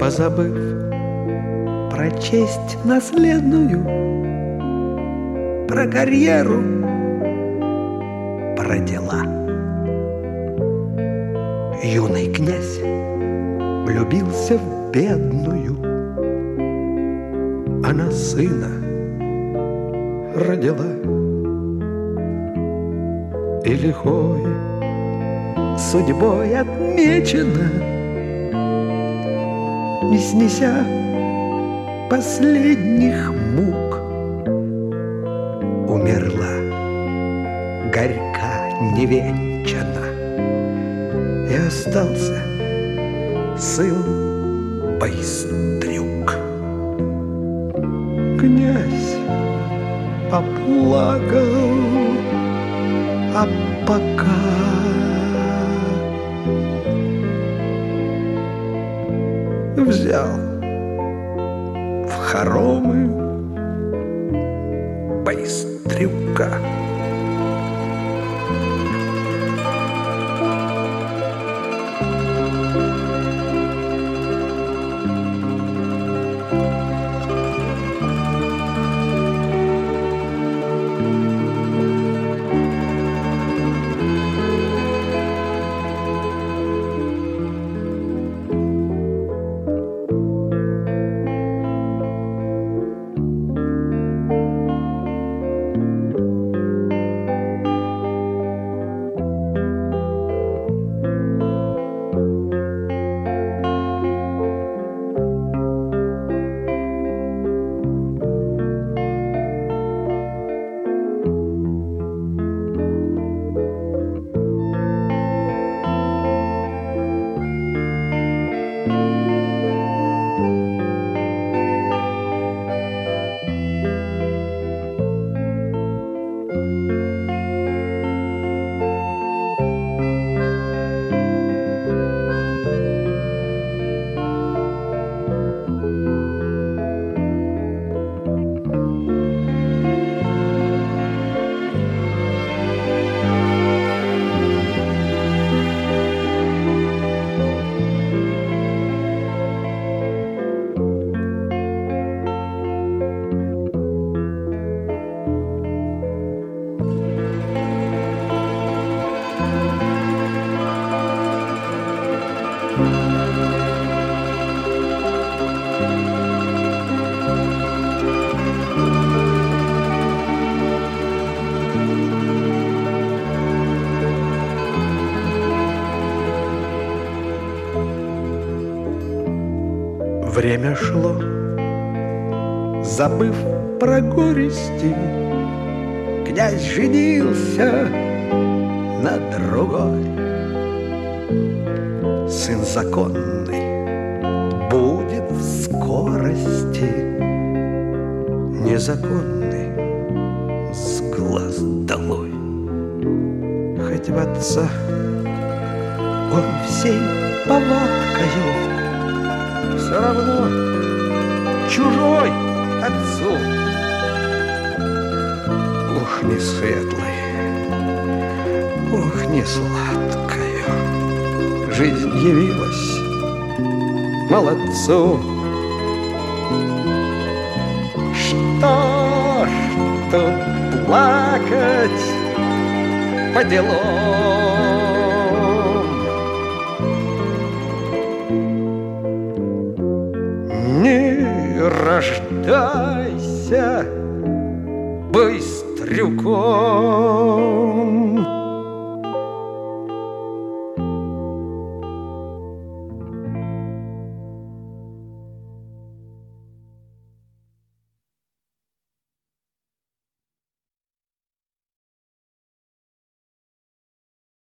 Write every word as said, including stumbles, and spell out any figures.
позабыв про честь наследную, про карьеру, про дела. Юный князь влюбился в бедную, она сына родила. И лихой судьбой отмечена, не снеся последних мук, умерла горька невенчана, и остался сын Байстрюк. Князь поплакал, а пока взял в хоромы Байстрюка. Время шло, забыв про горести, князь женился на другой. Сын законный будет в скорости, незаконный с глаз долой. Хоть в отца он всей повадкою, все равно чужой отцу. Ух, не светлой, ух, не сладкою жизнь явилась молодцу. Что ж тут плакать по делам? Не рождайся Байстрюком.